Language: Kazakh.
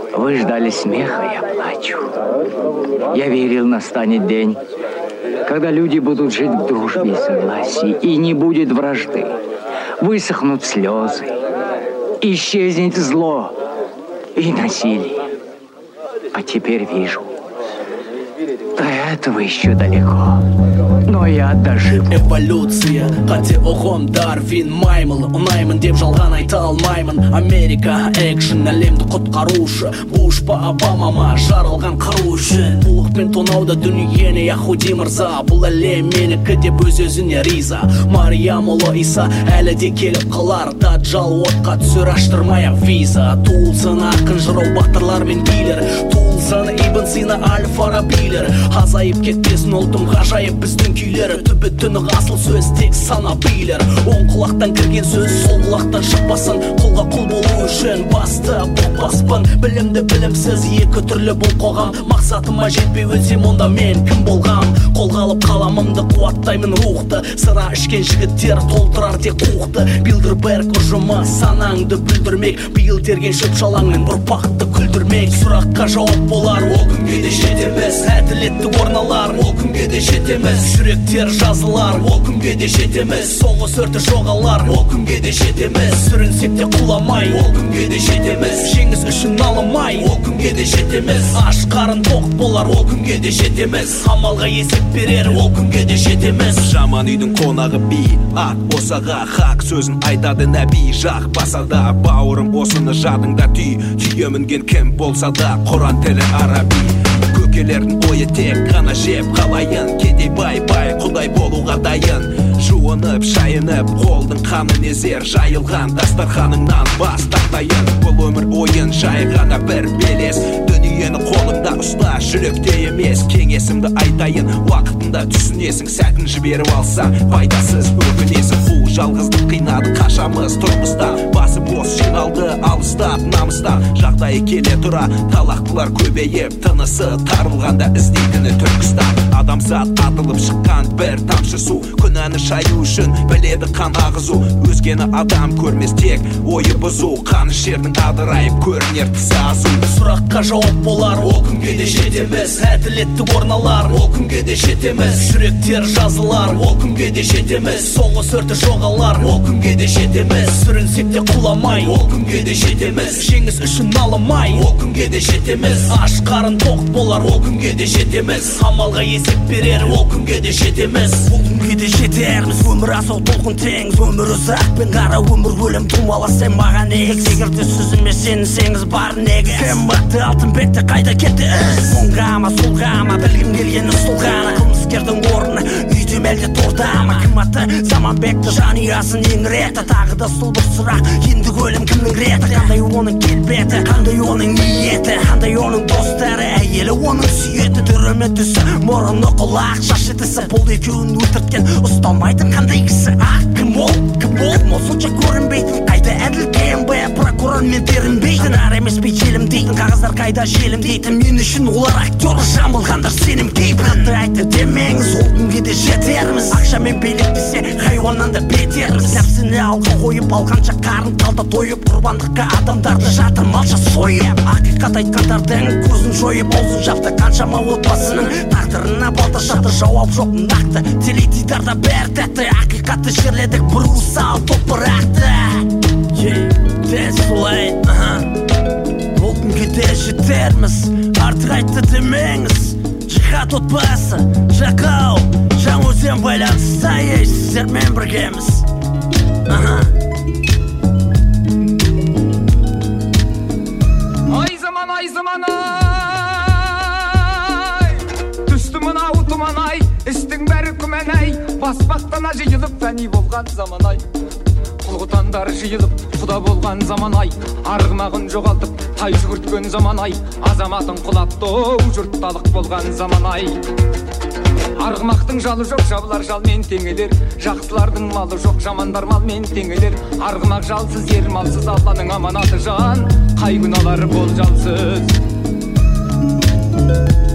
Вы ждали смеха, я плачу. Я верил, настанет день, когда люди будут жить в дружбе и согласии, и не будет вражды. Высохнут слезы, исчезнет зло и насилие. А теперь вижу, до этого еще далеко. Но я доживу. Эволюция, қате ұғым Дарвин маймыл. Ұнаймын деп жалған айта алмаймын. Америка, экшен, әлемді құтқарушы. Буш па Обамама жаралған қару үшін. Бұлықпен тонауда дүниені Яхуди мырза. Бұл әлем менікі деп өз-өзіне риза. Мариям ұлы Иса әлі де келіп қалар. Даджал отқа түсір аштырмай виза. Туылсын ақын жырау батырлар мен билер. Туылсын Ибн Сина Аль-Фарабилер. Азайып кетпесін ұлтым ғажайып біздің күйлері. Түбі түні асыл сөз тек сана билер. Оң құлақтан кірген сөз сол құлақтан шықпасын. Құлға құл болу үшін басты бұқпаспын. Білімді білімсіз екі түрлі бұл қоғам. Мақсатыма жетпей өлсем онда мен кім болғам? Қолға алып қаламымды қуаттаймын рухты. Сыра ішкен жігіттер толтырар тек қуықты. Билдерберг ұжымы санаңды бүлдірмек. Биыл терген шөп шалаңмен ұрпақты күлдірмек. Сұраққа жауап болар, ол күнге де жетеміз. Әділетті орналар, ол күнге де жетеміз. Жүректер жазылар, ол күнге де жетеміз. Соғыс өрті жоғалар, ол күнге де жетеміз. Сүрінсек те құламай, ол күнге де жетеміз. Жеңіс үшін алымай, ол күнге де жетеміз. Аш қарын тоқ болар, ол күнге де жетеміз. Амалға есеп берер, ол күнге де жетеміз. Жаман үйдің қонағы би, ат босаға хақ сөзін айтады нәби. Жақ басада бауырым осыны жадыңда түй. Түйе мінген кім болса да Құран тілі араби. Көкелердің ойы тек қана жеп қалайын. Кедей бай-бай құдай болуға дайын. Жуынып, шайынып, қолдың қаны незер. Жайылған дастарханыңнан бас тартайын. Бұл өмір ойын жай ғана бір белес. Дүниені қолыңда ұста, жүректе емес. Кеңесімді айтайын, уақытында түсінесің. Сәтін жіберіп алсаң, пайдасыз өкінесің. Бұл жалғыздық қинады қашамыз тұрмыста. Басы бос жиналды алыстап намыстан. Жағдайы келе тұра, талақтылар көбейіп. Тынысы тарылғанда іздейтіні Түркістан. Адамзат атылып шыққан бір тамшы су. Күнәні шаю үшін біледі қан ағызу. Өзгені адам көрмес тек ойы бұзу. Қаны жердің адырайып көрінер тісі азу. Сұраққа жауап болар, ол күнге де жетеміз. Әділетті орналар, ол күнге де жетеміз. Жүректер жазылар, ол күнге де жетеміз. Соғыс өрті жоғалар, ол күнге де жетеміз. Сүрінсек те құламай, ол күнге де жетеміз. Жеңіс үшін алымай, ол күнге де жетеміз. Аш қарын тоқ болар, ол күнге де жетеміз. Амалға есеп берер, ол күнге де жетеміз. Ол күнге де жетерміз. Өмір асау толқын теңіз. Өмір ұзақ пен қара өмір өлім тумала сен маған егіз. Егер де сөзіме сенсеңіз бар неге. Сен бақты алтын бетте қайда кетті із. Оңғама солғама білгім келгені сол ғана. Қылмыскердің орны үйде мәлде тордама. Кім аты Заманбекті жанұясын еңіретті. Тағы да сол бір сұрақ, енді өлім кімнің реті? Қандай оның келбеті, қандай оның ниеті, қандай оның достары, әйелі оның сүйеті. Түріме түсі, мұрыны құлақ, шашы тісі. Бұл екеуін өлтірткен ұсталмайтын қандай кісі? Кім ол? Кім ол сонша көрінбейтін? Қайда әділген бе прокурор мен терінбейтін? Ар емес бей желімдейтін, қағаздар қайда желімдейтін? Мен үшін олар актер жамылғандар сенім кейпін. Қатты айтты демеңіз, ол күнге де жетерміз. Ақша мен билік десе хайуаннан да бетерміз. Нәпсіні алға қойып алғанша қарын қалда тойып, құрбандыққа адамдарды жатырмалша сойып. Ақиқат айтқандардың көзін жойып, аузын жапты қаншама отбасының тағдырына балта шақты. Жауап жоқ нақты, теледидарда бәрі тәтті. Ақиқатты жерледік бір ұсал топырақты. Дәл солай, ол күнге де жетерміз. Артық айтты демеңіз. Жихад отбасы, жақау, жаңөзен байланысса еш сіздермен біргеміз. Ай заман, ай, түсті мынау тұман ай, істің бәрі күмән ай, баспақтана жиылып фәни болған заман ай. Құлғытандар жиылып құда болған заман ай, арғымағын жоғалтып тай жүгірткен заман ай, азаматын құлатты жұртталық болған заман ай. Арғымақтың жалы жоқ, жабылар жалмен теңелер. Жақсылардың малы жоқ, жамандар малмен теңелер. Арғымақ жалсыз, ер малсыз, Алланың аманаты жан. Қай күн алар бол жалсыз.